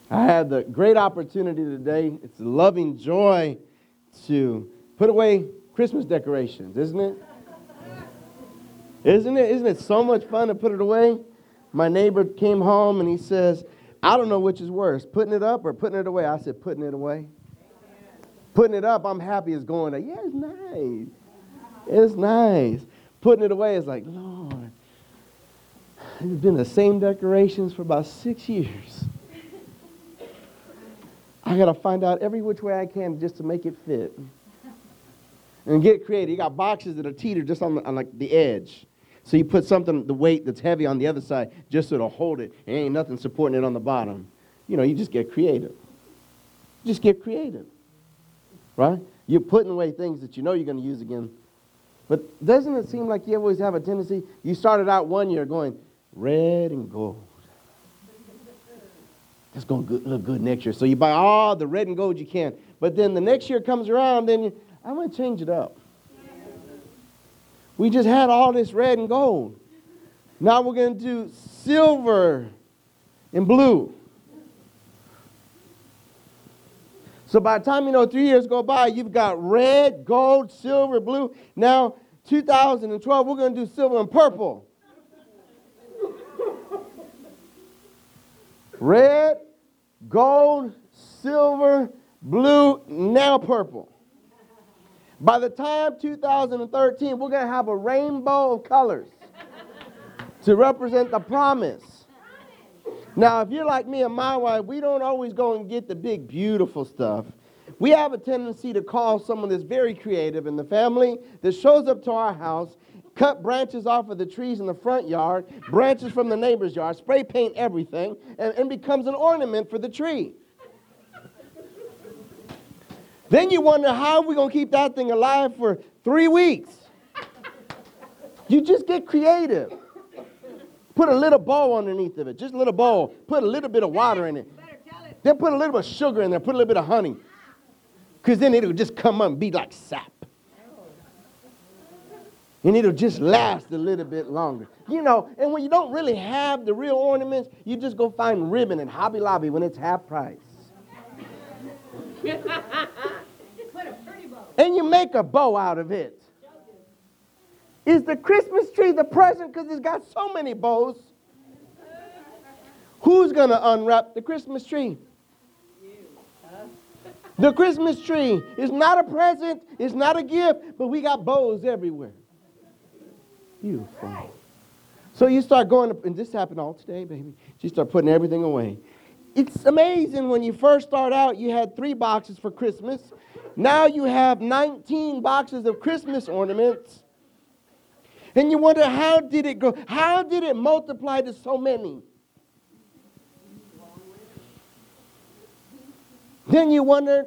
I had the great opportunity today. It's a loving joy to put away Christmas decorations, isn't it? Isn't it? Isn't it so much fun to put it away? My neighbor came home and he says, I don't know which is worse, putting it up or putting it away. I said, putting it away. Putting it up, I'm happy it's going up. Yeah, it's nice. It's nice. Putting it away is like, Lord, it's been the same decorations for about 6 years. I got to find out every which way I can just to make it fit. And get creative. You got boxes that are teetered just on like the edge. So you put something, the weight that's heavy on the other side, just so it'll hold it. And ain't nothing supporting it on the bottom. You know, you just get creative. Just get creative. Right? You're putting away things that you know you're going to use again. But doesn't it seem like you always have a tendency? You started out one year going, red and gold. That's going to look good next year. So you buy all the red and gold you can. But then the next year comes around, then I'm going to change it up. We just had all this red and gold. Now we're going to do silver and blue. So by the time, 3 years go by, you've got red, gold, silver, blue. Now, 2012, we're going to do silver and purple. Red, gold, silver, blue, now purple. By the time 2013, we're going to have a rainbow of colors to represent the promise. Now, if you're like me and my wife, we don't always go and get the big, beautiful stuff. We have a tendency to call someone that's very creative in the family that shows up to our house, cut branches off of the trees in the front yard, branches from the neighbor's yard, spray paint everything, and becomes an ornament for the tree. Then you wonder, how are we going to keep that thing alive for 3 weeks? You just get creative. Put a little bow underneath of it, just a little bow. Put a little bit of water in it. Then put a little bit of sugar in there, put a little bit of honey. Because then it'll just come up and be like sap. And it'll just last a little bit longer. And when you don't really have the real ornaments, you just go find ribbon in Hobby Lobby when it's half price. And you make a bow out of it. Is the Christmas tree the present because it's got so many bows? Who's going to unwrap the Christmas tree? The Christmas tree is not a present, it's not a gift, but we got bows everywhere. Beautiful. So you start going up, and this happened all today, baby. You start putting everything away. It's amazing when you first start out, you had 3 boxes for Christmas. Now you have 19 boxes of Christmas ornaments. And you wonder, how did it go? How did it multiply to so many? Then you wonder,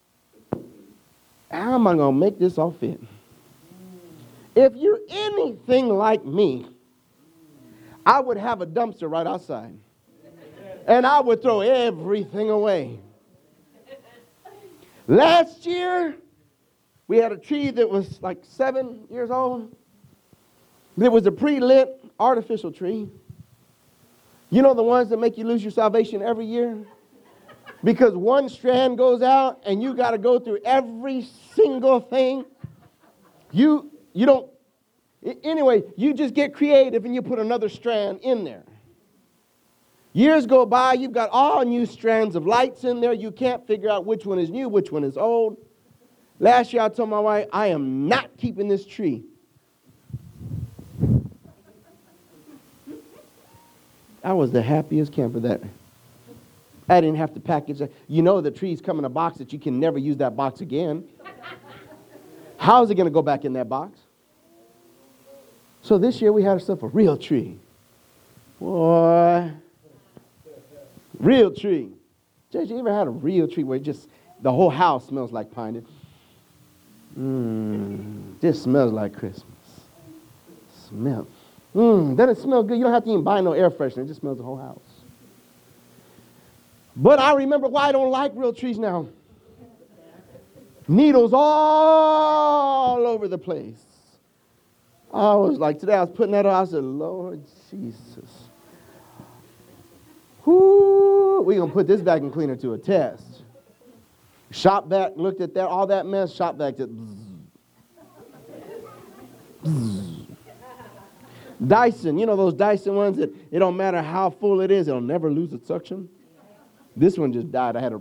how am I going to make this all fit? If you're anything like me, I would have a dumpster right outside. And I would throw everything away. Last year, we had a tree that was like 7 years old. It was a pre-lit artificial tree. You know the ones that make you lose your salvation every year? Because one strand goes out and you got to go through every single thing. You don't. Anyway, you just get creative and you put another strand in there. Years go by, you've got all new strands of lights in there. You can't figure out which one is new, which one is old. Last year I told my wife, I am not keeping this tree. I was the happiest camper that I didn't have to package it. The trees come in a box that you can never use that box again. How is it going to go back in that box? So this year we had ourselves a real tree. Boy. Real tree. Judge, you ever had a real tree where just the whole house smells like pine? This smells like Christmas. Smell. Doesn't it smell good? You don't have to even buy no air freshener. It just smells the whole house. But I remember why I don't like real trees now. Needles all over the place. I was like, today I was putting that on. I said, Lord Jesus. Whoo, we're going to put this vacuum cleaner to a test. Shop vac, looked at that, all that mess, shop vac just Dyson, you know those Dyson ones that it don't matter how full it is, it'll never lose its suction? This one just died. I had a...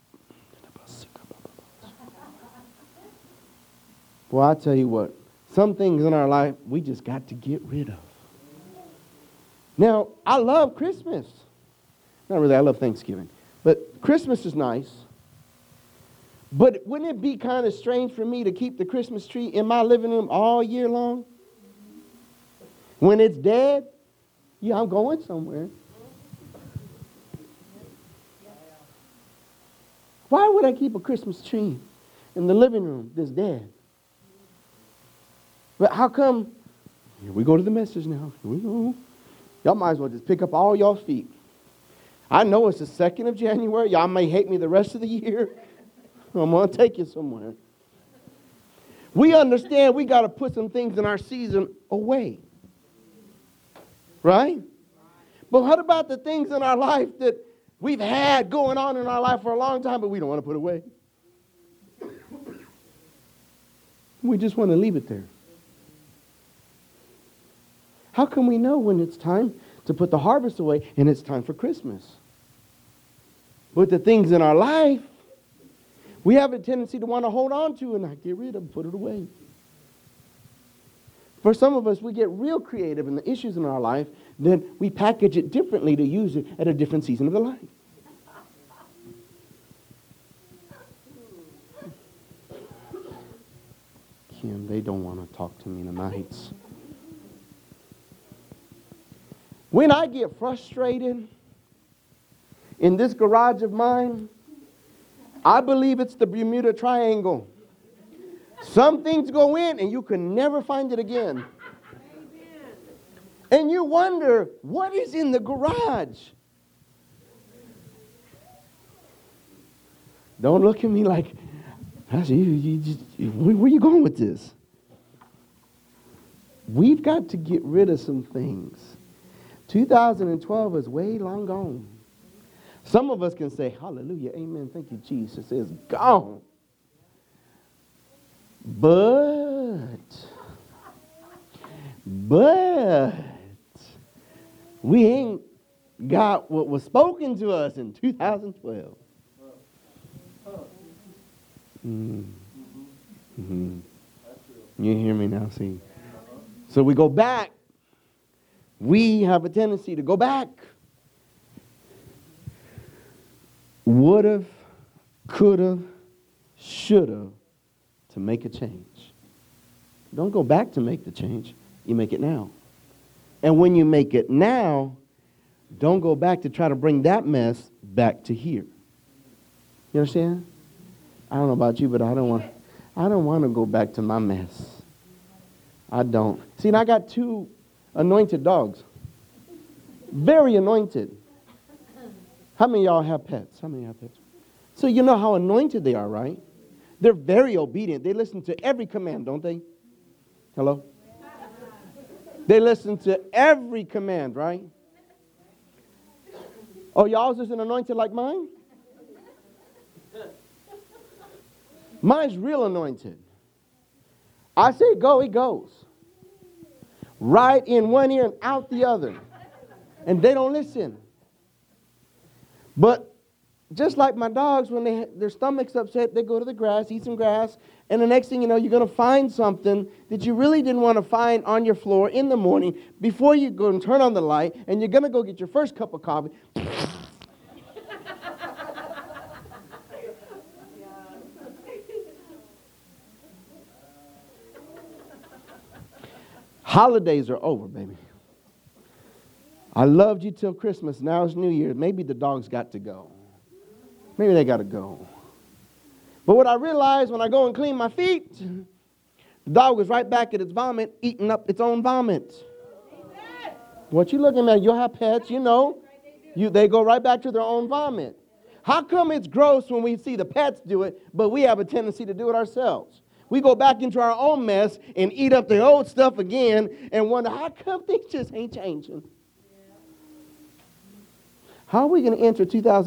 Well, I tell you what, some things in our life we just got to get rid of. Now, I love Christmas. Not really, I love Thanksgiving. But Christmas is nice. But wouldn't it be kind of strange for me to keep the Christmas tree in my living room all year long? When it's dead, yeah, I'm going somewhere. Why would I keep a Christmas tree in the living room that's dead? But how come? Here we go to the message now. Here we go. Y'all might as well just pick up all y'all's feet. I know it's the 2nd of January. Y'all may hate me the rest of the year. I'm going to take you somewhere. We understand we got to put some things in our season away. Right? But what about the things in our life that we've had going on in our life for a long time, but we don't want to put away? We just want to leave it there. How can we know when it's time to put the harvest away and it's time for Christmas? But the things in our life, we have a tendency to want to hold on to and not get rid of, put it away. For some of us, we get real creative in the issues in our life, then we package it differently to use it at a different season of the life. Kim, they don't want to talk to me tonight. When I get frustrated in this garage of mine, I believe it's the Bermuda Triangle. Some things go in and you can never find it again. And you wonder, what is in the garage? Don't look at me like, where are you going with this? We've got to get rid of some things. 2012 is way long gone. Some of us can say, hallelujah, amen, thank you, Jesus. It's gone. But we ain't got what was spoken to us in 2012. Mm-hmm. You hear me now, see? So we go back. We have a tendency to go back. Would've, could've, should've to make a change. Don't go back to make the change. You make it now. And when you make it now, don't go back to try to bring that mess back to here. You understand? I don't know about you, but I don't want to go back to my mess. I don't. See, and I got 2 anointed dogs. Very anointed. How many of y'all have pets? How many have pets? So you know how anointed they are, right? They're very obedient. They listen to every command, don't they? Hello? They listen to every command, right? Oh, y'all's isn't anointed like mine? Mine's real anointed. I say go, he goes. Right in one ear and out the other. And they don't listen. But just like my dogs, when their stomach's upset, they go to the grass, eat some grass, and the next thing you know, you're going to find something that you really didn't want to find on your floor in the morning before you go and turn on the light, and you're going to go get your first cup of coffee. Holidays are over, baby. I loved you till Christmas. Now it's New Year. Maybe the dogs got to go. Maybe they got to go. But what I realized when I go and clean my feet, the dog was right back at its vomit, eating up its own vomit. What you looking at? You'll have pets, you know. They go right back to their own vomit. How come it's gross when we see the pets do it, but we have a tendency to do it ourselves? We go back into our own mess and eat up the old stuff again and wonder, how come things just ain't changing? How are we going to enter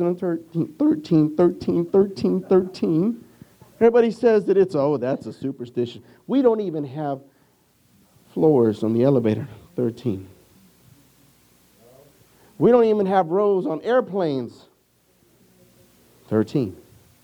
2013? Everybody says that that's a superstition. We don't even have floors on the elevator. 13. We don't even have rows on airplanes. 13.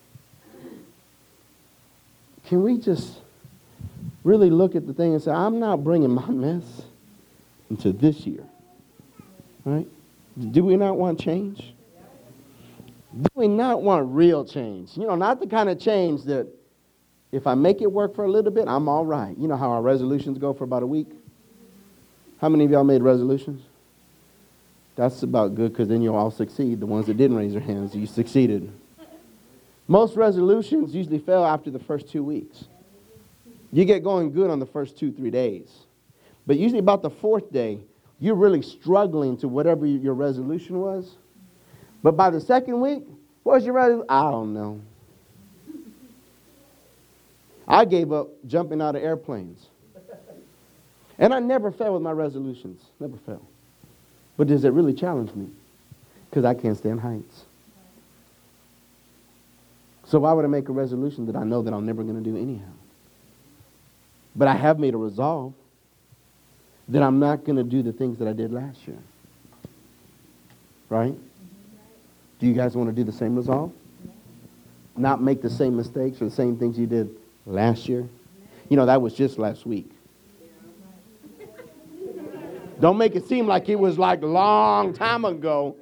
Can we just really look at the thing and say, I'm not bringing my mess into this year? Right? Do we not want change? Do we not want real change? Not the kind of change that if I make it work for a little bit, I'm all right. You know how our resolutions go for about a week? How many of y'all made resolutions? That's about good because then you'll all succeed. The ones that didn't raise their hands, you succeeded. Most resolutions usually fail after the first 2 weeks. You get going good on the first 2-3 days. But usually about the fourth day, you're really struggling to whatever your resolution was. But by the second week, what was your resolution? I don't know. I gave up jumping out of airplanes. And I never fail with my resolutions. Never fail. But does it really challenge me? Because I can't stand heights. So why would I make a resolution that I know that I'm never going to do anyhow? But I have made a resolve that I'm not going to do the things that I did last year. Right? Do you guys want to do the same resolve? Not make the same mistakes or the same things you did last year? That was just last week. Don't make it seem like it was like a long time ago.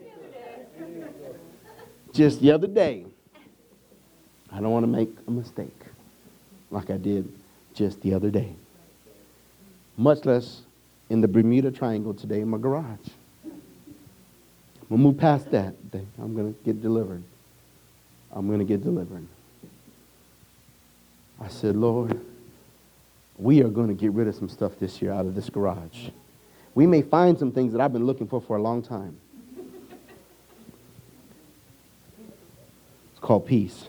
Just the other day. I don't want to make a mistake like I did just the other day. Much less in the Bermuda Triangle today in my garage. We'll move past that. I'm going to get delivered. I'm going to get delivered. I said, Lord, we are going to get rid of some stuff this year out of this garage. We may find some things that I've been looking for a long time. It's called peace.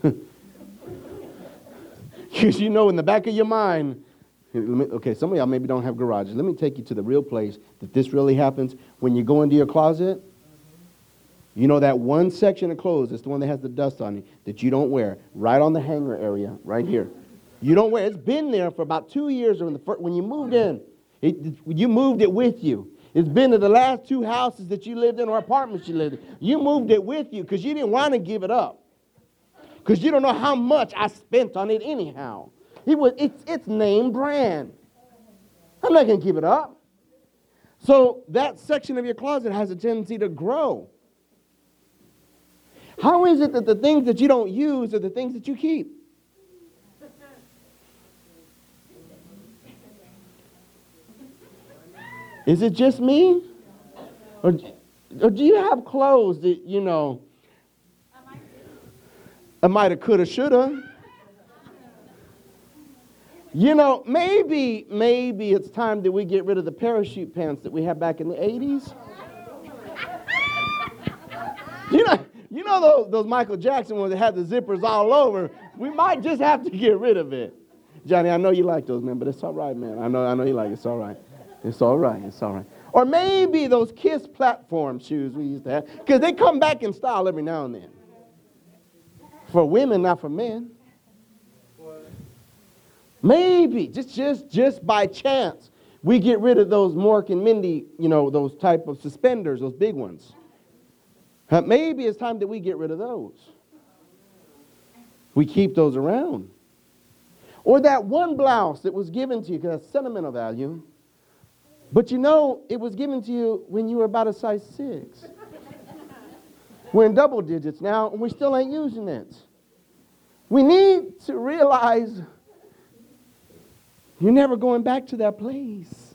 Because in the back of your mind, okay, some of y'all maybe don't have garages. Let me take you to the real place that this really happens. When you go into your closet, that one section of clothes, it's the one that has the dust on it, that you don't wear, right on the hanger area, right here. You don't wear it. It's been there for about 2 years when you moved in. You moved it with you. It's been to the last 2 houses that you lived in or apartments you lived in. You moved it with you because you didn't want to give it up. Because you don't know how much I spent on it anyhow. It's name brand. I'm not going to give it up. So that section of your closet has a tendency to grow. How is it that the things that you don't use are the things that you keep? Is it just me? Or do you have clothes that, I might have, coulda, shoulda. Maybe it's time that we get rid of the parachute pants that we had back in the 80s. Those Michael Jackson ones that had the zippers all over. We might just have to get rid of it. Johnny, I know you like those, man, but it's all right, man. I know you like it. It's all right. It's all right. It's all right. Or maybe those Kiss platform shoes we used to have, because they come back in style every now and then. For women, not for men. Maybe, just by chance, we get rid of those Mork and Mindy, those type of suspenders, those big ones. Maybe it's time that we get rid of those. We keep those around. Or that one blouse that was given to you, because that's sentimental value. But it was given to you when you were about a size 6. We're in double digits now, and we still ain't using it. We need to realize you're never going back to that place.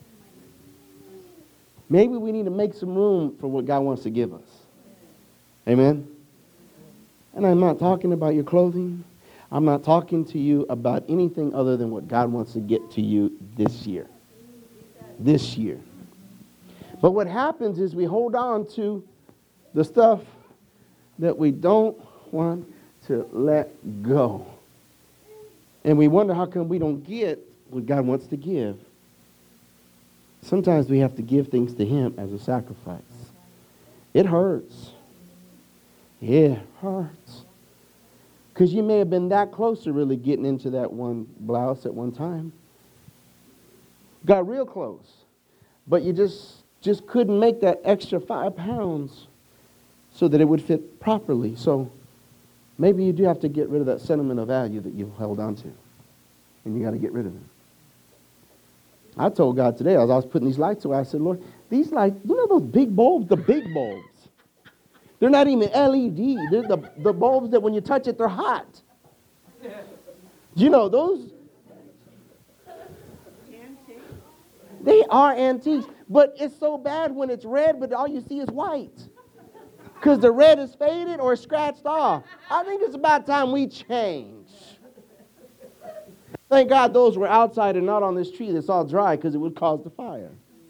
Maybe we need to make some room for what God wants to give us. Amen? And I'm not talking about your clothing. I'm not talking to you about anything other than what God wants to get to you this year. This year. But what happens is we hold on to the stuff that we don't want to let go. And we wonder how come we don't get what God wants to give. Sometimes we have to give things to Him as a sacrifice. It hurts. Yeah, it hurts. Because you may have been that close to really getting into that one blouse at one time. Got real close. But you just couldn't make that extra 5 pounds so that it would fit properly. So maybe you do have to get rid of that sentimental value that you held on to. And you got to get rid of it. I told God today, as I was putting these lights away, I said, Lord, these lights, you know those big bulbs? The big bulbs. They're not even LED. They're the bulbs that when you touch it, they're hot. You know, those, they are antiques. But it's so bad when it's red, but all you see is white. Because the red is faded or scratched off. I think it's about time we change. Thank God those were outside and not on this tree that's all dry because it would cause the fire.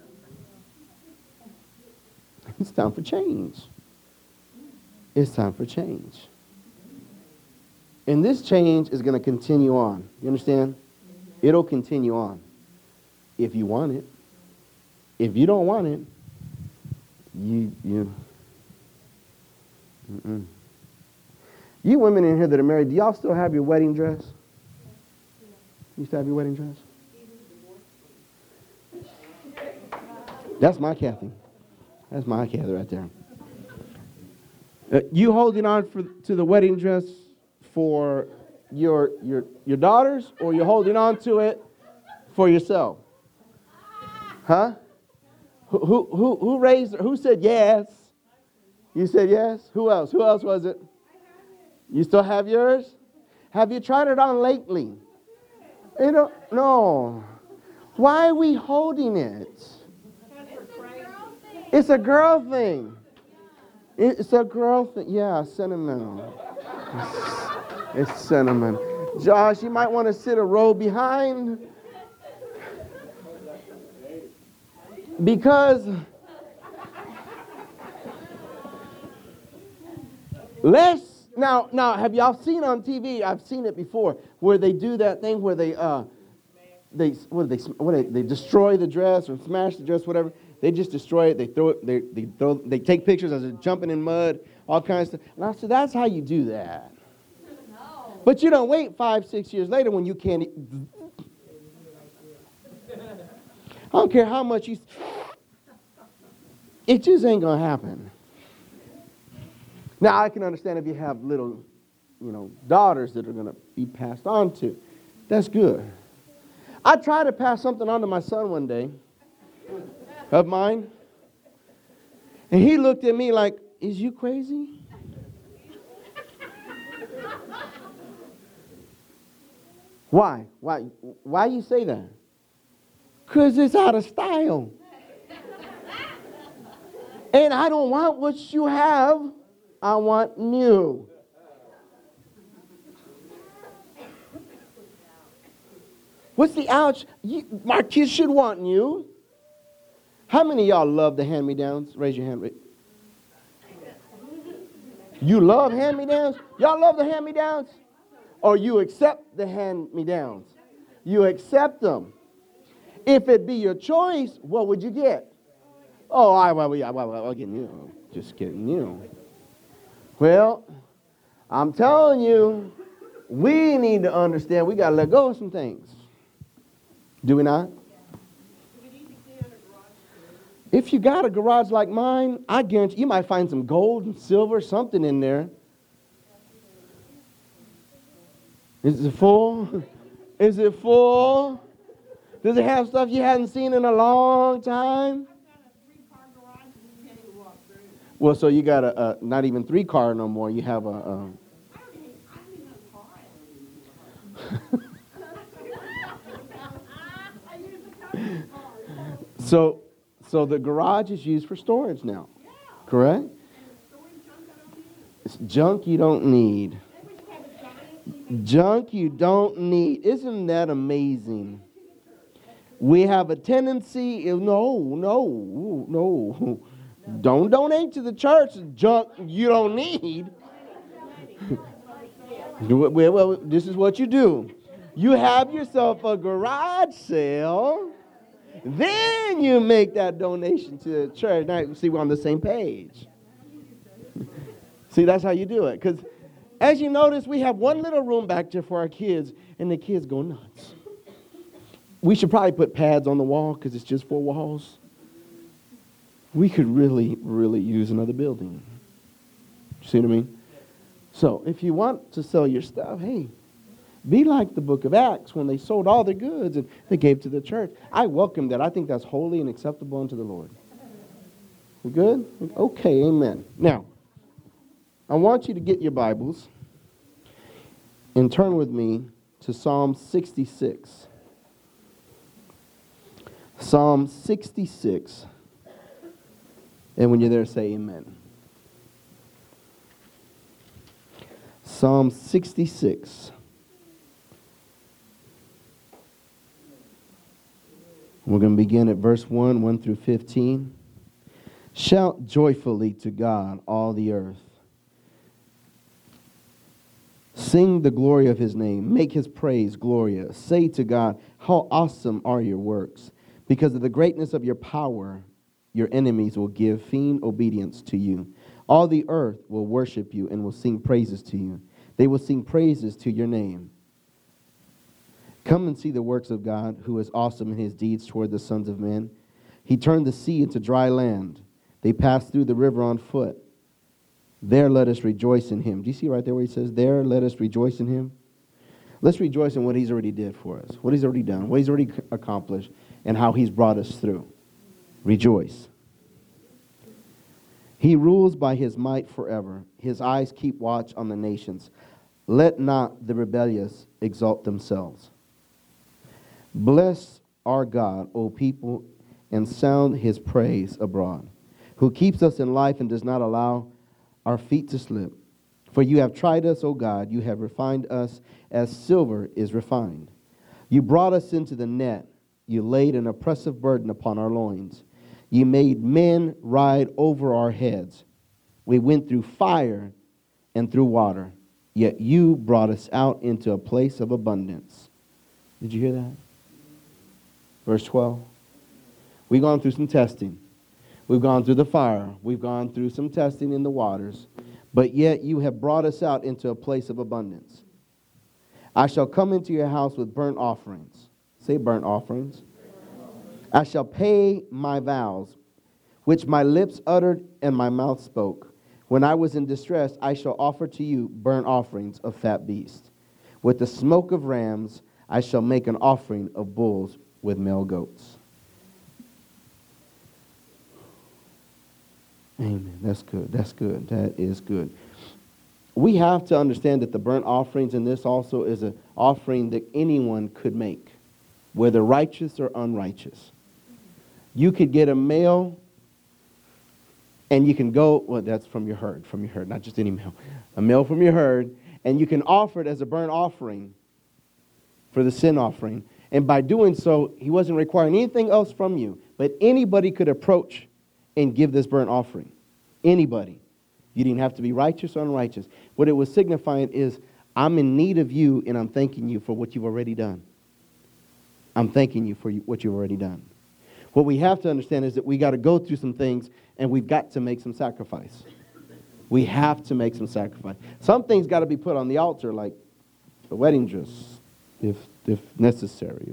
It's time for change. It's time for change. And this change is going to continue on. You understand? It'll continue on. If you want it. If you don't want it, you women in here that are married, do y'all still have your wedding dress? You still have your wedding dress? That's my Kathy. That's my Kathy right there. You holding on to the wedding dress for your daughters, or you're holding on to it for yourself? Huh? Who raised? Who said yes? You said yes. Who else? Who else was it? You still have yours? Have you tried it on lately? You don't. No. Why are we holding it? It's a girl thing. It's a girl thing. Yeah, sentimental. It's sentimental. Josh, you might want to sit a row behind. Because now have y'all seen on TV? I've seen it before where they do that thing where they destroy the dress or smash the dress, whatever. They just destroy it. They throw it. They take pictures as they're jumping in mud, all kinds of stuff. And I said, that's how you do that. No. But you don't wait 5-6 years later when you can't. I don't care how much you. It just ain't gonna happen. Now I can understand if you have little, daughters that are gonna be passed on to. That's good. I tried to pass something on to my son one day of mine, and he looked at me like, "Is you crazy?" Why? Why you say that? 'Cause it's out of style. And I don't want what you have. I want new. What's the ouch? My kids should want new. How many of y'all love the hand-me-downs? Raise your hand. You love hand-me-downs? Y'all love the hand-me-downs? Or you accept the hand-me-downs? You accept them. If it be your choice, what would you get? Oh, I'll get new. Just kidding, new. Well, I'm telling you, we need to understand we got to let go of some things. Do we not? If you got a garage like mine, I guarantee you might find some gold and silver, something in there. Is it full? Is it full? Does it have stuff you hadn't seen in a long time? Well, so you got a not even 3-car no more. You have a So the garage is used for storage now, correct? It's junk you don't need. Junk you don't need. Isn't that amazing? We have a tendency, no. Don't donate to the church junk you don't need. Well, this is what you do. You have yourself a garage sale. Then you make that donation to the church. Now, see, we're on the same page. See, that's how you do it. Because as you notice, we have one little room back there for our kids, and the kids go nuts. We should probably put pads on the wall because it's just 4 walls. We could really, really use another building. See what I mean? So if you want to sell your stuff, hey, be like the book of Acts when they sold all their goods and they gave to the church. I welcome that. I think that's holy and acceptable unto the Lord. We good? Okay, amen. Now, I want you to get your Bibles and turn with me to Psalm 66. Psalm 66. And when you're there, say amen. Psalm 66. We're going to begin at verse 1, 1 through 15. Shout joyfully to God, all the earth. Sing the glory of his name. Make his praise glorious. Say to God, how awesome are your works. Because of the greatness of your power, your enemies will give fiend obedience to you. All the earth will worship you and will sing praises to you. They will sing praises to your name. Come and see the works of God, who is awesome in his deeds toward the sons of men. He turned the sea into dry land. They passed through the river on foot. There let us rejoice in him. Do you see right there where he says, there let us rejoice in him? Let's rejoice in what he's already did for us, what he's already done, what he's already accomplished, and how he's brought us through. Rejoice. He rules by his might forever. His eyes keep watch on the nations. Let not the rebellious exalt themselves. Bless our God, O people, and sound his praise abroad, who keeps us in life and does not allow our feet to slip. For you have tried us, O God, you have refined us as silver is refined. You brought us into the net. You laid an oppressive burden upon our loins. You made men ride over our heads. We went through fire and through water, yet you brought us out into a place of abundance. Did you hear that? Verse 12. We've gone through some testing. We've gone through the fire. We've gone through some testing in the waters. But yet you have brought us out into a place of abundance. I shall come into your house with burnt offerings. Say burnt offerings. I shall pay my vows, which my lips uttered and my mouth spoke. When I was in distress, I shall offer to you burnt offerings of fat beasts. With the smoke of rams, I shall make an offering of bulls with male goats. Amen. That's good. That's good. That is good. We have to understand that the burnt offerings in this also is an offering that anyone could make, whether righteous or unrighteous. You could get a male, and you can go, well, that's from your herd, not just any male. A male from your herd, and you can offer it as a burnt offering for the sin offering. And by doing so, he wasn't requiring anything else from you, but anybody could approach and give this burnt offering. Anybody. You didn't have to be righteous or unrighteous. What it was signifying is, I'm in need of you, and I'm thanking you for what you've already done. I'm thanking you for what you've already done. What we have to understand is that we got to go through some things, and we've got to make some sacrifice. We have to make some sacrifice. Some things got to be put on the altar, like the wedding dress, if necessary.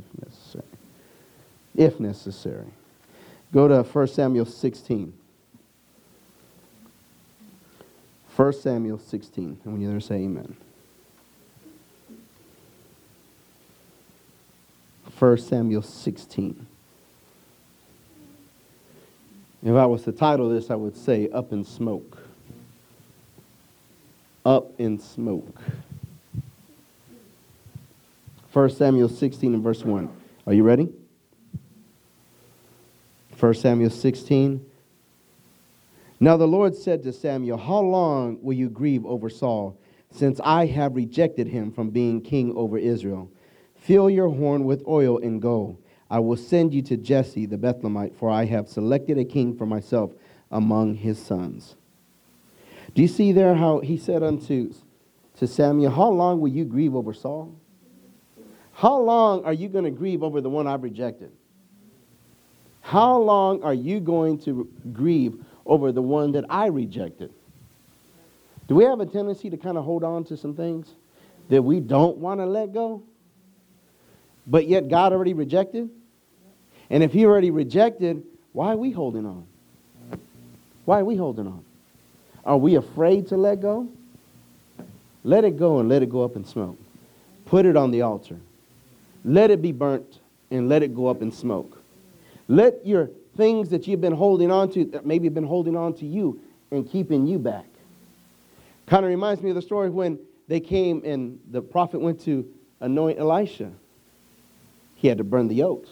If necessary. Go to 1 Samuel 16. 1 Samuel 16. And when you're there, say amen. 1 Samuel 16. If I was to title this, I would say Up in Smoke. Up in Smoke. 1 Samuel 16 and verse 1. Are you ready? 1 Samuel 16. Now the Lord said to Samuel, how long will you grieve over Saul, since I have rejected him from being king over Israel? Fill your horn with oil and go. I will send you to Jesse the Bethlehemite, for I have selected a king for myself among his sons. Do you see there how he said unto Samuel, how long will you grieve over Saul? How long are you going to grieve over the one I've rejected? How long are you going to grieve over the one that I rejected? Do we have a tendency to kind of hold on to some things that we don't want to let go, but yet God already rejected? And if he already rejected, why are we holding on? Why are we holding on? Are we afraid to let go? Let it go and let it go up in smoke. Put it on the altar. Let it be burnt and let it go up in smoke. Let your things that you've been holding on to, that maybe have been holding on to you and keeping you back. Kind of reminds me of the story when they came and the prophet went to anoint Elisha. He had to burn the yokes.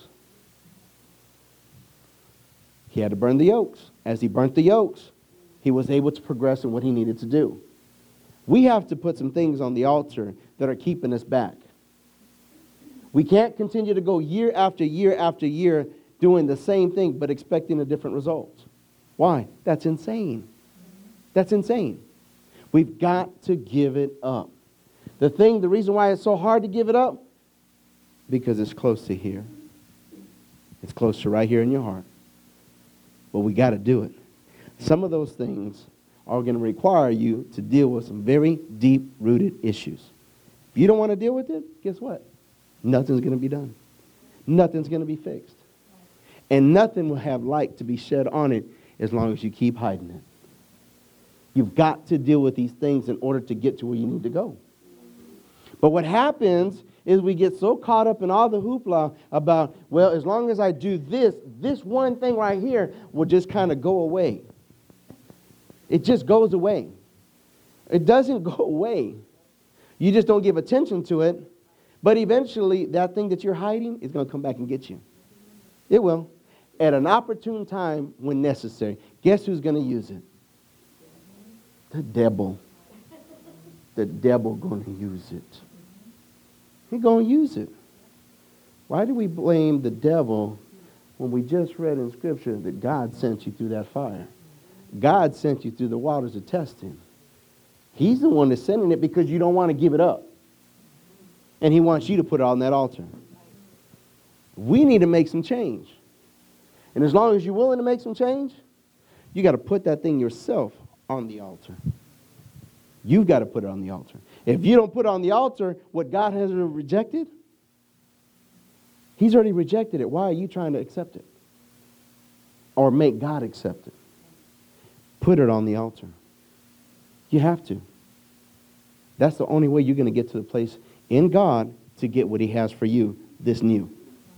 He had to burn the yokes. As he burnt the yokes, he was able to progress in what he needed to do. We have to put some things on the altar that are keeping us back. We can't continue to go year after year after year doing the same thing but expecting a different result. Why? That's insane. That's insane. We've got to give it up. The reason why it's so hard to give it up, because it's close to here. It's close to right here in your heart. But we got to do it. Some of those things are going to require you to deal with some very deep-rooted issues. If you don't want to deal with it, guess what? Nothing's going to be done. Nothing's going to be fixed. And nothing will have light to be shed on it as long as you keep hiding it. You've got to deal with these things in order to get to where you need to go. But what happens is we get so caught up in all the hoopla about, well, as long as I do this one thing right here will just kind of go away. It just goes away. It doesn't go away. You just don't give attention to it. But eventually, that thing that you're hiding is going to come back and get you. It will. At an opportune time when necessary. Guess who's going to use it? The devil. The devil going to use it. He's going to use it. Why do we blame the devil when we just read in Scripture that God sent you through that fire? God sent you through the waters of testing. He's the one that's sending it because you don't want to give it up. And he wants you to put it on that altar. We need to make some change. And as long as you're willing to make some change, you got to put that thing yourself on the altar. You've got to put it on the altar. If you don't put it on the altar, what God has rejected, he's already rejected it. Why are you trying to accept it? Or make God accept it? Put it on the altar. You have to. That's the only way you're going to get to the place in God to get what he has for you, that's new.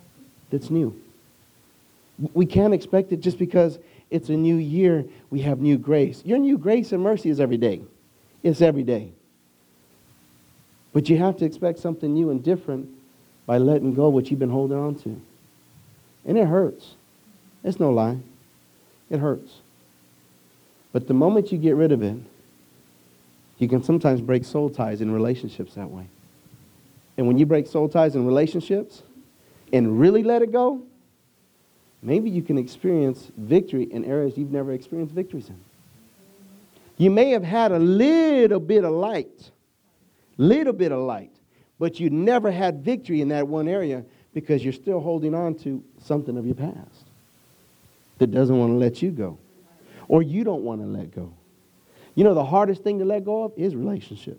We can't expect it just because it's a new year, we have new grace. Your new grace and mercy is every day. It's every day. But you have to expect something new and different by letting go of what you've been holding on to. And it hurts. It's no lie. It hurts. But the moment you get rid of it, you can sometimes break soul ties in relationships that way. And when you break soul ties in relationships and really let it go, maybe you can experience victory in areas you've never experienced victories in. You may have had a little bit of light, but you never had victory in that one area because you're still holding on to something of your past that doesn't want to let you go, or you don't want to let go. You know, the hardest thing to let go of is relationship,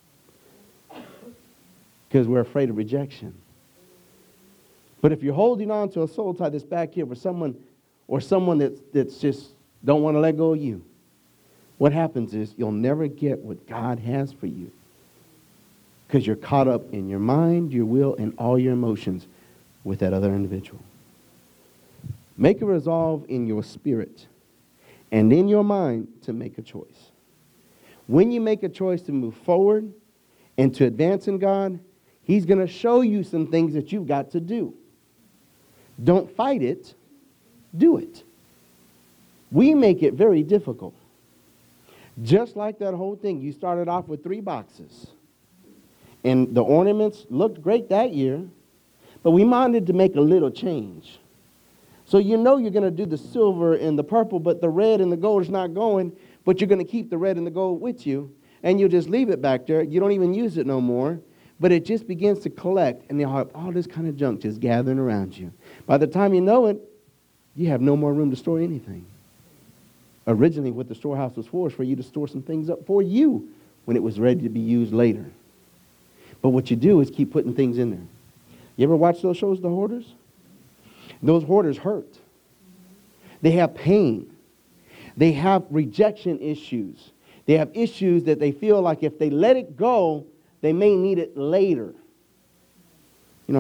because we're afraid of rejection. But if you're holding on to a soul tie that's back here for someone that's just don't want to let go of you, what happens is you'll never get what God has for you because you're caught up in your mind, your will, and all your emotions with that other individual. Make a resolve in your spirit and in your mind to make a choice. When you make a choice to move forward and to advance in God, he's going to show you some things that you've got to do. Don't fight it. Do it. We make it very difficult. Just like that whole thing. You started off with 3 boxes. And the ornaments looked great that year. But we wanted to make a little change. So you know you're going to do the silver and the purple, but the red and the gold is not going. But you're going to keep the red and the gold with you. And you'll just leave it back there. You don't even use it no more. But it just begins to collect. And you'll have all this kind of junk just gathering around you. By the time you know it, you have no more room to store anything. Originally, what the storehouse was for is for you to store some things up for you when it was ready to be used later. But what you do is keep putting things in there. You ever watch those shows, The Hoarders? Those hoarders hurt. They have pain. They have rejection issues. They have issues that they feel like if they let it go, they may need it later. You know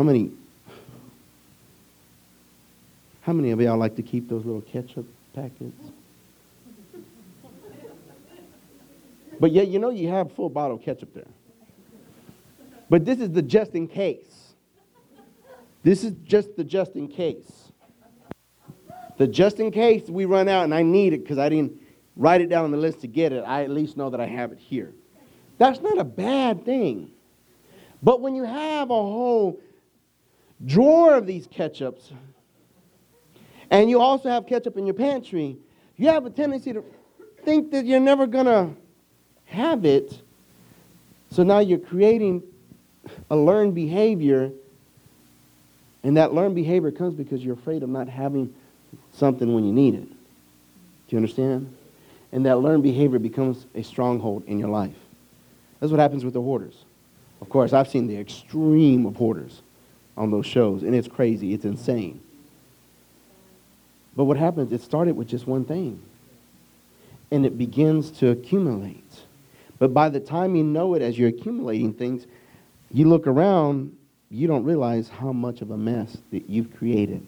how many of y'all like to keep those little ketchup packets? But yet, you have full bottle ketchup there. But this is the just in case. This is just the just in case. The just in case we run out and I need it because I didn't write it down on the list to get it, I at least know that I have it here. That's not a bad thing. But when you have a whole drawer of these ketchups, and you also have ketchup in your pantry, you have a tendency to think that you're never going to have it. So now you're creating a learned behavior, and that learned behavior comes because you're afraid of not having something when you need it. Do you understand? And that learned behavior becomes a stronghold in your life. That's what happens with the hoarders. Of course, I've seen the extreme of hoarders on those shows, and it's crazy. It's insane. But what happens, it started with just one thing, and it begins to accumulate. But by the time you know it, as you're accumulating things, you look around, you don't realize how much of a mess that you've created.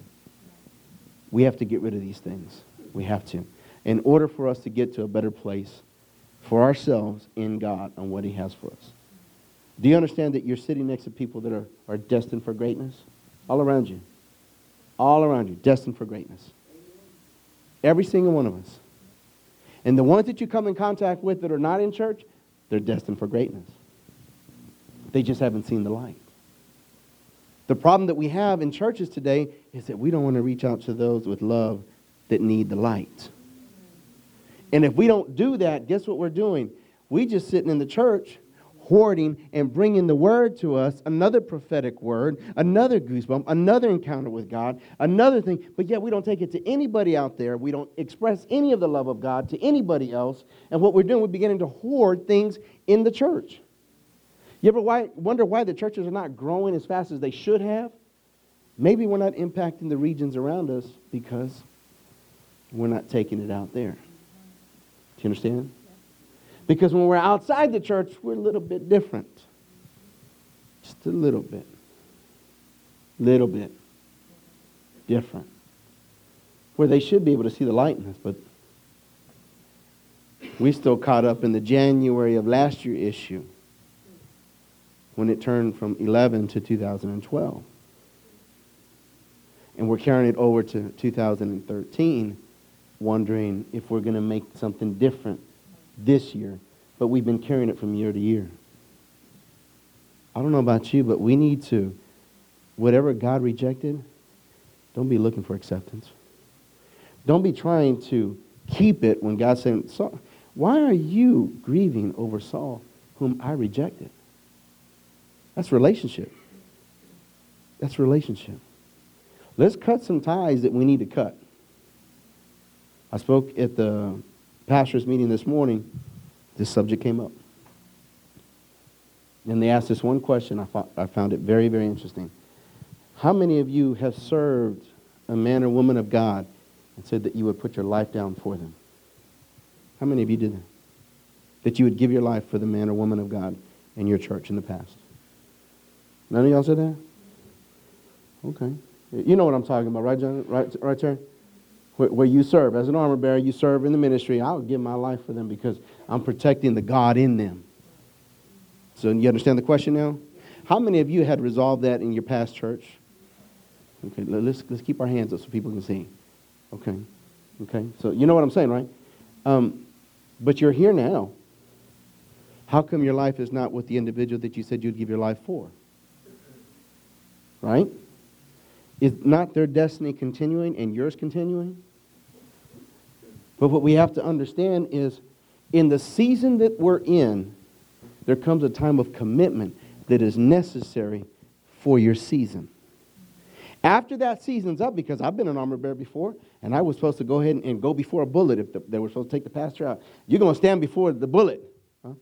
We have to get rid of these things. We have to. In order for us to get to a better place for ourselves in God and what He has for us. Do you understand that you're sitting next to people that are destined for greatness? All around you. All around you, destined for greatness. Every single one of us. And the ones that you come in contact with that are not in church, they're destined for greatness. They just haven't seen the light. The problem that we have in churches today is that we don't want to reach out to those with love that need the light. And if we don't do that, guess what we're doing? We just sitting in the church, hoarding and bringing the word to us, another prophetic word, another goosebump, another encounter with God, another thing, but yet we don't take it to anybody out there. We don't express any of the love of God to anybody else. And what we're doing, we're beginning to hoard things in the church. You ever wonder why the churches are not growing as fast as they should have? Maybe we're not impacting the regions around us because we're not taking it out there. Do you understand? Because when we're outside the church, we're a little bit different. Just a little bit. Little bit different. Where they should be able to see the light in us, but we still caught up in the January of last year issue when it turned from 11 to 2012. And we're carrying it over to 2013, wondering if we're going to make something different this year, but we've been carrying it from year to year. I don't know about you, but we need to, whatever God rejected, don't be looking for acceptance. Don't be trying to keep it when God's saying, Saul, why are you grieving over Saul, whom I rejected? That's relationship. That's relationship. Let's cut some ties that we need to cut. I spoke at the pastor's meeting this morning. This subject came up. And they asked this one question. I found it very, very interesting. How many of you have served a man or woman of God and said that you would put your life down for them? How many of you did that? That you would give your life for the man or woman of God in your church in the past? None of y'all said that? Okay. You know what I'm talking about, right, John? Right, Terry? Where you serve. As an armor bearer, you serve in the ministry. I'll give my life for them because I'm protecting the God in them. So you understand the question now? How many of you had resolved that in your past church? Okay, let's keep our hands up so people can see. Okay. So you know what I'm saying, right? But you're here now. How come your life is not with the individual that you said you'd give your life for? Right? Is not their destiny continuing and yours continuing? But what we have to understand is in the season that we're in, there comes a time of commitment that is necessary for your season. After that season's up, because I've been an armor bearer before, and I was supposed to go ahead and go before a bullet if they were supposed to take the pastor out. You're going to stand before the bullet. Huh?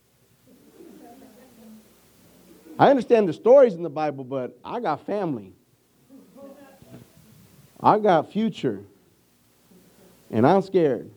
I understand the stories in the Bible, but I got family. I got future. And I'm scared.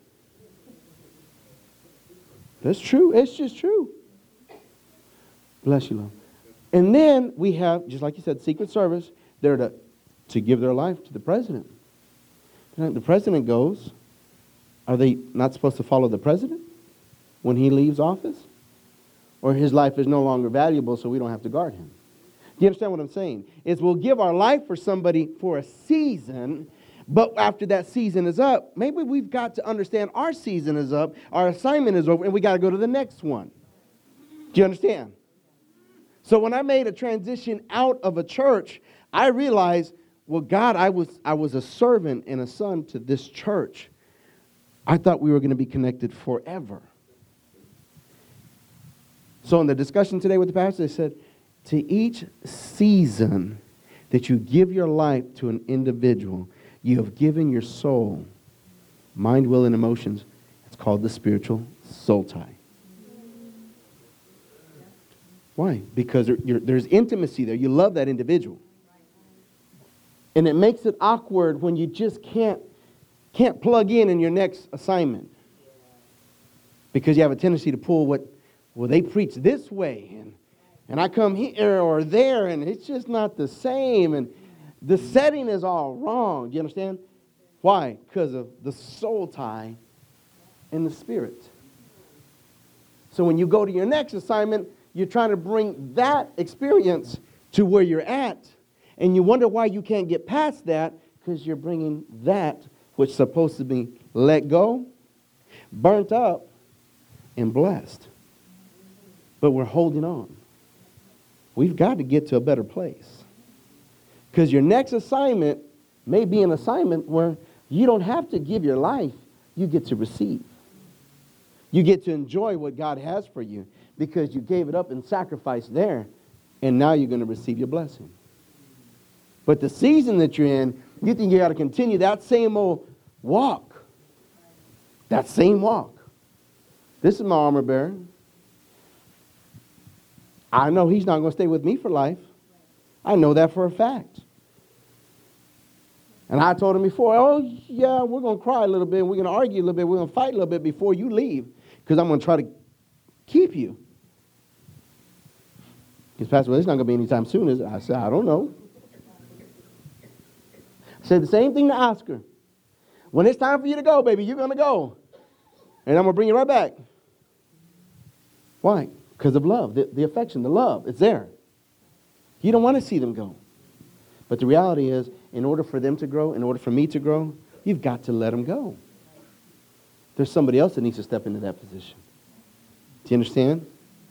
That's true. It's just true. Bless you, Lord. And then we have, just like you said, Secret Service. They're to give their life to the president. And the president goes. Are they not supposed to follow the president when he leaves office? Or his life is no longer valuable, so we don't have to guard him? Do you understand what I'm saying? Is we'll give our life for somebody for a season, but after that season is up, maybe we've got to understand our season is up, our assignment is over, and we got to go to the next one. Do you understand? So when I made a transition out of a church, I realized, well, God, I was a servant and a son to this church. I thought we were going to be connected forever. So in the discussion today with the pastor, they said, to each season that you give your life to an individual, you have given your soul, mind, will, and emotions. It's called the spiritual soul tie. Why? Because there's intimacy there. You love that individual. And it makes it awkward when you just can't plug in your next assignment. Because you have a tendency to pull well, they preach this way, and I come here or there, and it's just not the same, and the setting is all wrong. Do you understand? Why? Because of the soul tie in the spirit. So when you go to your next assignment, you're trying to bring that experience to where you're at, and you wonder why you can't get past that, because you're bringing that which is supposed to be let go, burnt up, and blessed. But we're holding on. We've got to get to a better place. Because your next assignment may be an assignment where you don't have to give your life. You get to receive. You get to enjoy what God has for you because you gave it up and sacrificed there. And now you're going to receive your blessing. But the season that you're in, you think you got to continue that same old walk. That same walk. This is my armor bearer. I know he's not going to stay with me for life. I know that for a fact. And I told him before, oh, yeah, we're going to cry a little bit. We're going to argue a little bit. We're going to fight a little bit before you leave because I'm going to try to keep you. Because Pastor, well, it's not going to be anytime soon, is it? I said, I don't know. I said the same thing to Oscar. When it's time for you to go, baby, you're going to go. And I'm going to bring you right back. Why? Because of love, the affection, the love. It's there. You don't want to see them go. But the reality is, in order for them to grow, in order for me to grow, you've got to let them go. There's somebody else that needs to step into that position. Do you understand?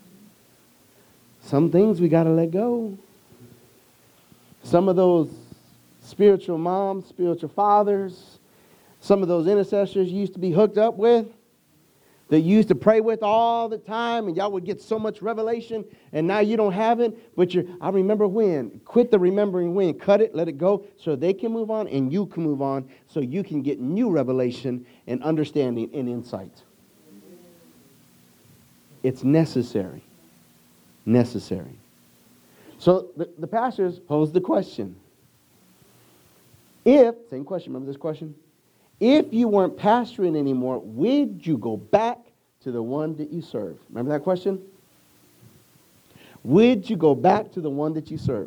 Some things we got to let go. Some of those spiritual moms, spiritual fathers, some of those intercessors you used to be hooked up with, that you used to pray with all the time, and y'all would get so much revelation, and now you don't have it, but I remember when. Quit the remembering when. Cut it, let it go, so they can move on, and you can move on, so you can get new revelation and understanding and insight. It's necessary. Necessary. So the pastors posed the question. Same question, remember this question? If you weren't pastoring anymore, would you go back to the one that you serve? Remember that question? Would you go back to the one that you serve?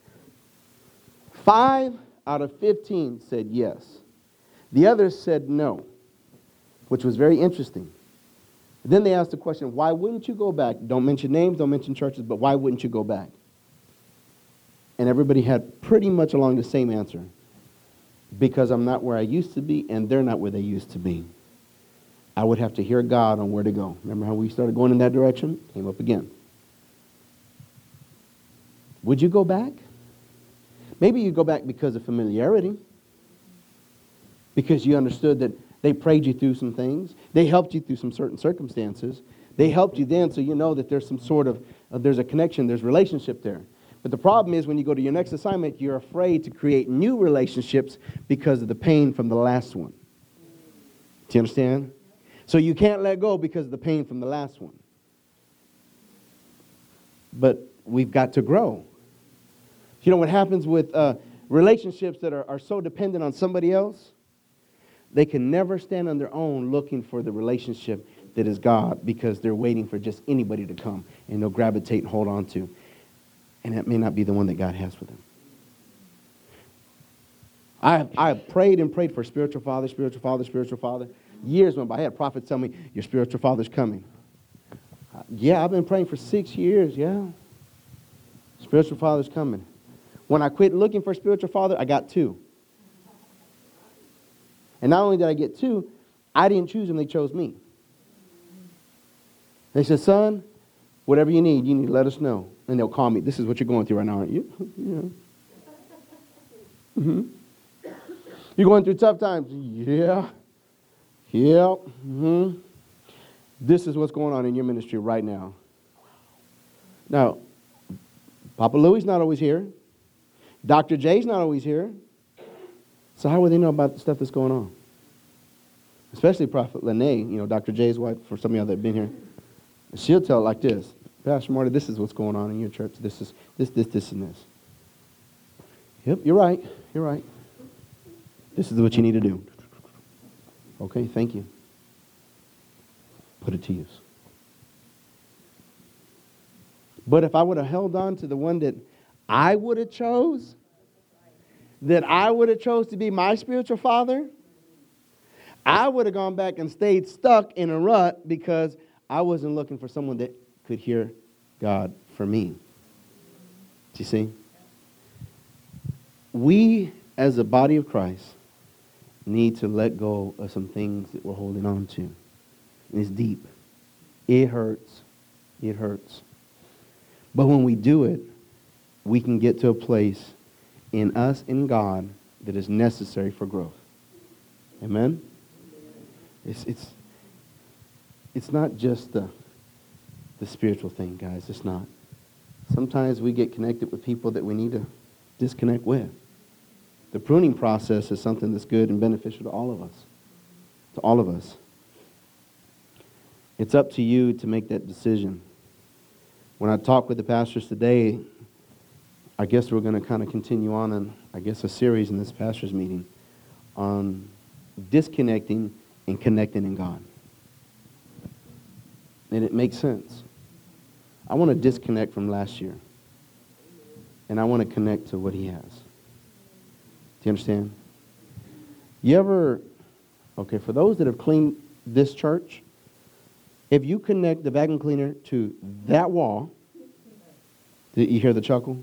5 out of 15 said yes. The others said no, which was very interesting. Then they asked the question, why wouldn't you go back? Don't mention names, don't mention churches, but why wouldn't you go back? And everybody had pretty much along the same answer. Because I'm not where I used to be, and they're not where they used to be. I would have to hear God on where to go. Remember how we started going in that direction? Came up again. Would you go back? Maybe you go back because of familiarity. Because you understood that they prayed you through some things. They helped you through some certain circumstances. They helped you then, so you know that there's some sort of, there's a connection, there's relationship there. But the problem is when you go to your next assignment, you're afraid to create new relationships because of the pain from the last one. Do you understand? So you can't let go because of the pain from the last one. But we've got to grow. You know what happens with relationships that are so dependent on somebody else? They can never stand on their own looking for the relationship that is God because they're waiting for just anybody to come and they'll gravitate and hold on to. And that may not be the one that God has for them. I have prayed and prayed for spiritual father. Years went by. I had prophets tell me, your spiritual father's coming. Yeah, I've been praying for 6 years, yeah. Spiritual father's coming. When I quit looking for a spiritual father, I got 2. And not only did I get 2, I didn't choose them, they chose me. They said, son, whatever you need to let us know. And they'll call me. This is what you're going through right now, aren't you? Yeah. Mm-hmm. You're going through tough times? Yeah. Yeah. Mm-hmm. This is what's going on in your ministry right now. Now, Papa Louie's not always here. Dr. J's not always here. So how would they know about the stuff that's going on? Especially Prophet Lene, Dr. J's wife, for some of y'all that have been here. She'll tell it like this. Pastor Marty, this is what's going on in your church. This is this, and this. Yep, you're right. You're right. This is what you need to do. Okay, thank you. Put it to use. But if I would have held on to the one that I would have chose to be my spiritual father, I would have gone back and stayed stuck in a rut because I wasn't looking for someone that could hear God for me. Do you see? We, as a body of Christ, need to let go of some things that we're holding on to. And it's deep. It hurts. It hurts. But when we do it, we can get to a place in us and God that is necessary for growth. Amen? It's not just the spiritual thing, guys. It's not. Sometimes we get connected with people that we need to disconnect with. The pruning process is something that's good and beneficial to all of us. To all of us. It's up to you to make that decision. When I talked with the pastors today, I guess we're going to kind of continue on in, a series in this pastors meeting on disconnecting and connecting in God. And it makes sense. I want to disconnect from last year. And I want to connect to what he has. Do you understand? You ever, for those that have cleaned this church, if you connect the vacuum cleaner to that wall, did you hear the chuckle?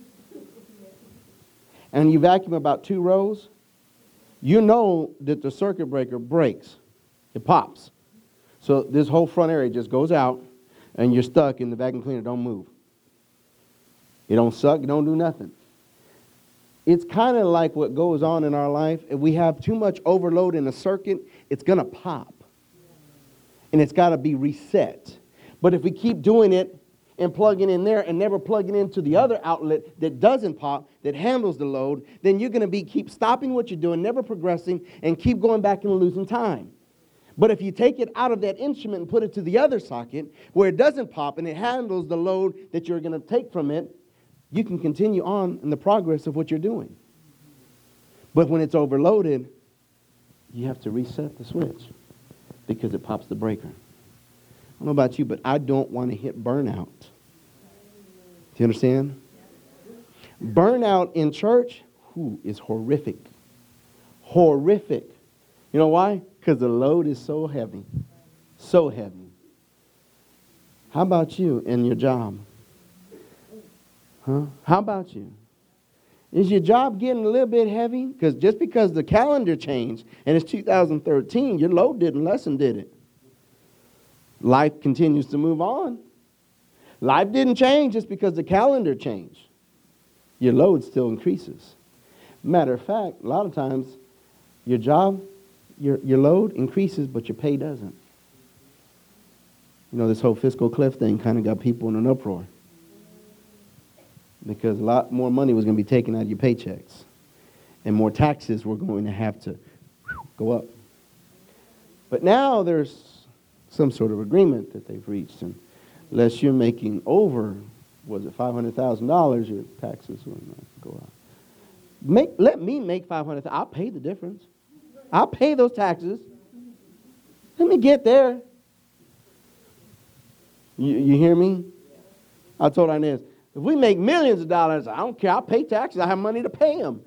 And you vacuum about 2 rows, you know that the circuit breaker breaks. It pops. So this whole front area just goes out, and you're stuck, and the vacuum cleaner don't move. It don't suck. It don't do nothing. It's kind of like what goes on in our life. If we have too much overload in a circuit, it's going to pop. And it's got to be reset. But if we keep doing it and plugging in there and never plugging into the other outlet that doesn't pop, that handles the load, then you're going to keep stopping what you're doing, never progressing, and keep going back and losing time. But if you take it out of that instrument and put it to the other socket where it doesn't pop and it handles the load that you're going to take from it, you can continue on in the progress of what you're doing. But when it's overloaded, you have to reset the switch because it pops the breaker. I don't know about you, but I don't want to hit burnout. Do you understand? Burnout in church is horrific. Horrific. You know why? Because the load is so heavy. So heavy. How about you and your job? Huh? How about you? Is your job getting a little bit heavy? Because just because the calendar changed and it's 2013, your load didn't lessen, did it? Life continues to move on. Life didn't change just because the calendar changed. Your load still increases. Matter of fact, a lot of times your job, your load increases, but your pay doesn't. This whole fiscal cliff thing kind of got people in an uproar. because a lot more money was going to be taken out of your paychecks. And more taxes were going to have to go up. But now there's some sort of agreement that they've reached. And unless you're making over, was it $500,000, your taxes will not go up. Let me make $500,000. I'll pay the difference. I'll pay those taxes. Let me get there. You hear me? I told Inez, if we make millions of dollars, I don't care. I'll pay taxes. I have money to pay them.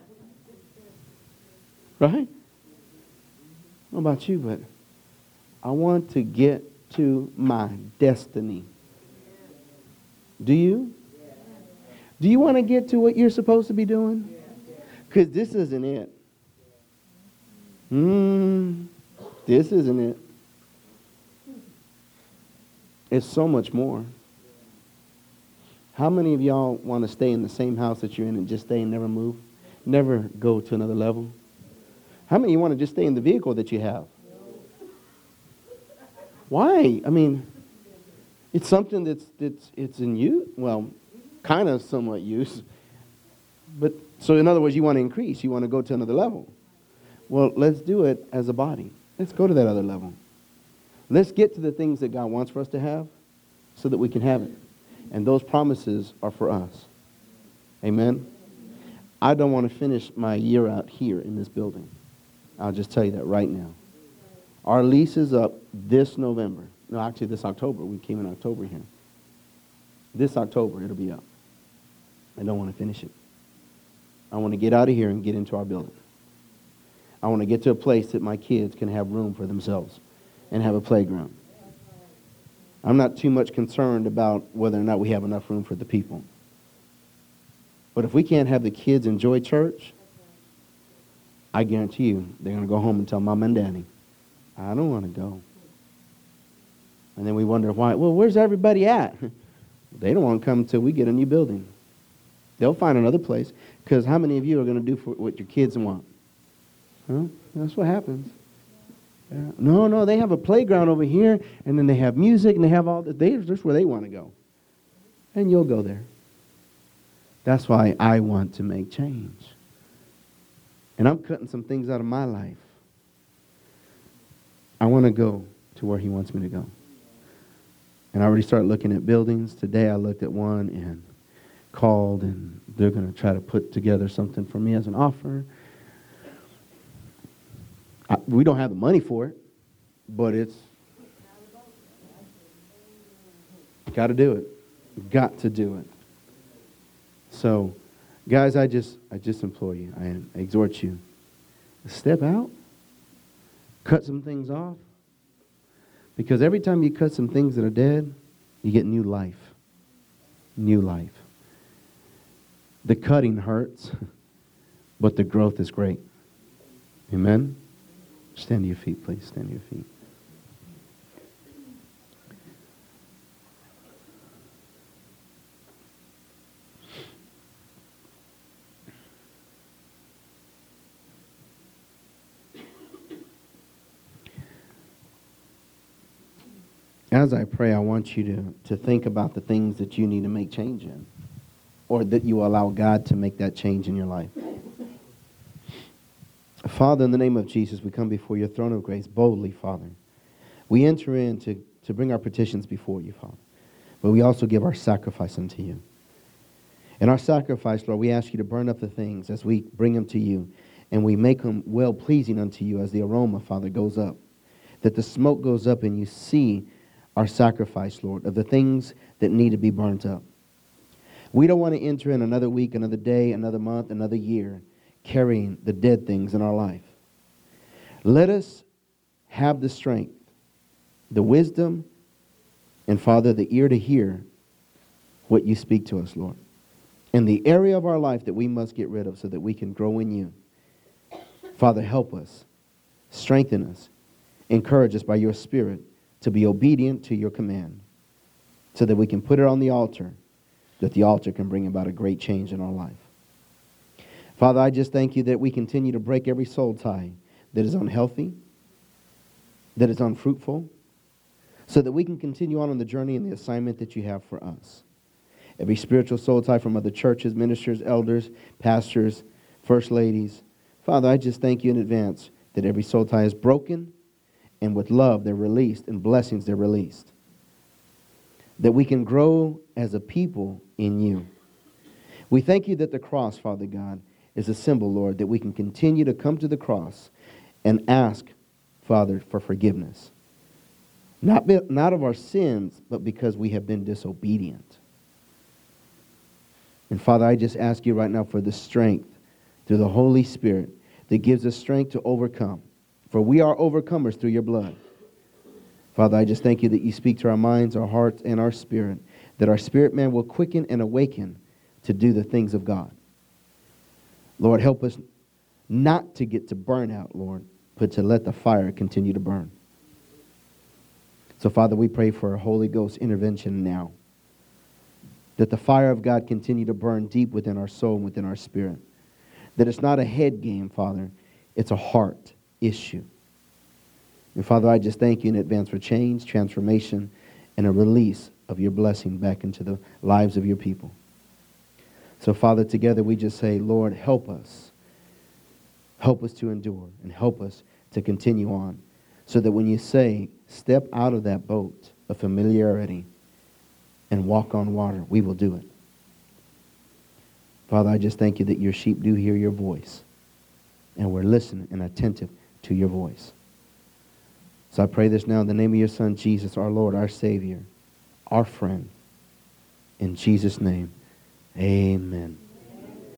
Right? I don't know about you, but I want to get to my destiny. Do you? Do you want to get to what you're supposed to be doing? Because this isn't it. This isn't it. It's so much more. How many of y'all want to stay in the same house that you're in and just stay and never move? Never go to another level? How many of you want to just stay in the vehicle that you have? Why? I mean, it's something that's in you. Well, kind of somewhat use. But so in other words, you want to increase. You want to go to another level. Well, let's do it as a body. Let's go to that other level. Let's get to the things that God wants for us to have so that we can have it. And those promises are for us. Amen? I don't want to finish my year out here in this building. I'll just tell you that right now. Our lease is up this November. No, actually this October. We came in October here. This October, it'll be up. I don't want to finish it. I want to get out of here and get into our building. I want to get to a place that my kids can have room for themselves and have a playground. I'm not too much concerned about whether or not we have enough room for the people. But if we can't have the kids enjoy church, I guarantee you they're going to go home and tell mom and daddy, I don't want to go. And then we wonder why. Well, where's everybody at? They don't want to come until we get a new building. They'll find another place. Because how many of you are going to do for what your kids want? Huh? That's what happens. Yeah. No, they have a playground over here, and then they have music, and they have all that. That's where they want to go. And you'll go there. That's why I want to make change. And I'm cutting some things out of my life. I want to go to where he wants me to go. And I already started looking at buildings. Today I looked at one and called, and they're going to try to put together something for me as an offer. We don't have the money for it, but it's got to do it. Got to do it. So, guys, I just implore you. I exhort you. Step out. Cut some things off. Because every time you cut some things that are dead, you get new life. New life. The cutting hurts, but the growth is great. Amen? Stand to your feet, please. Stand to your feet. As I pray, I want you to think about the things that you need to make change in, or that you allow God to make that change in your life. Father, in the name of Jesus, we come before your throne of grace boldly, Father. We enter in to bring our petitions before you, Father. But we also give our sacrifice unto you. In our sacrifice, Lord, we ask you to burn up the things as we bring them to you, and we make them well-pleasing unto you as the aroma, Father, goes up. That the smoke goes up and you see our sacrifice, Lord, of the things that need to be burnt up. We don't want to enter in another week, another day, another month, another year, carrying the dead things in our life. Let us have the strength, the wisdom, and, Father, the ear to hear what you speak to us, Lord. In the area of our life that we must get rid of so that we can grow in you. Father, help us, strengthen us, encourage us by your Spirit to be obedient to your command so that we can put it on the altar, that the altar can bring about a great change in our life. Father, I just thank you that we continue to break every soul tie that is unhealthy, that is unfruitful, so that we can continue on the journey and the assignment that you have for us. every spiritual soul tie from other churches, ministers, elders, pastors, first ladies. Father, I just thank you in advance that every soul tie is broken, and with love they're released, and blessings they're released. That we can grow as a people in you. We thank you that the cross, Father God, is a symbol, Lord, that we can continue to come to the cross and ask, Father, for forgiveness. Not of our sins, but because we have been disobedient. And Father, I just ask you right now for the strength through the Holy Spirit that gives us strength to overcome. For we are overcomers through your blood. Father, I just thank you that you speak to our minds, our hearts, and our spirit, that our spirit man will quicken and awaken to do the things of God. Lord, help us not to get to burnout, Lord, but to let the fire continue to burn. So, Father, we pray for a Holy Ghost intervention now. That the fire of God continue to burn deep within our soul and within our spirit. That it's not a head game, Father. It's a heart issue. And, Father, I just thank you in advance for change, transformation, and a release of your blessing back into the lives of your people. So, Father, together we just say, Lord, help us. Help us to endure and help us to continue on. So that when you say, step out of that boat of familiarity and walk on water, we will do it. Father, I just thank you that your sheep do hear your voice. And we're listening and attentive to your voice. So I pray this now in the name of your Son, Jesus, our Lord, our Savior, our friend. In Jesus' name, amen.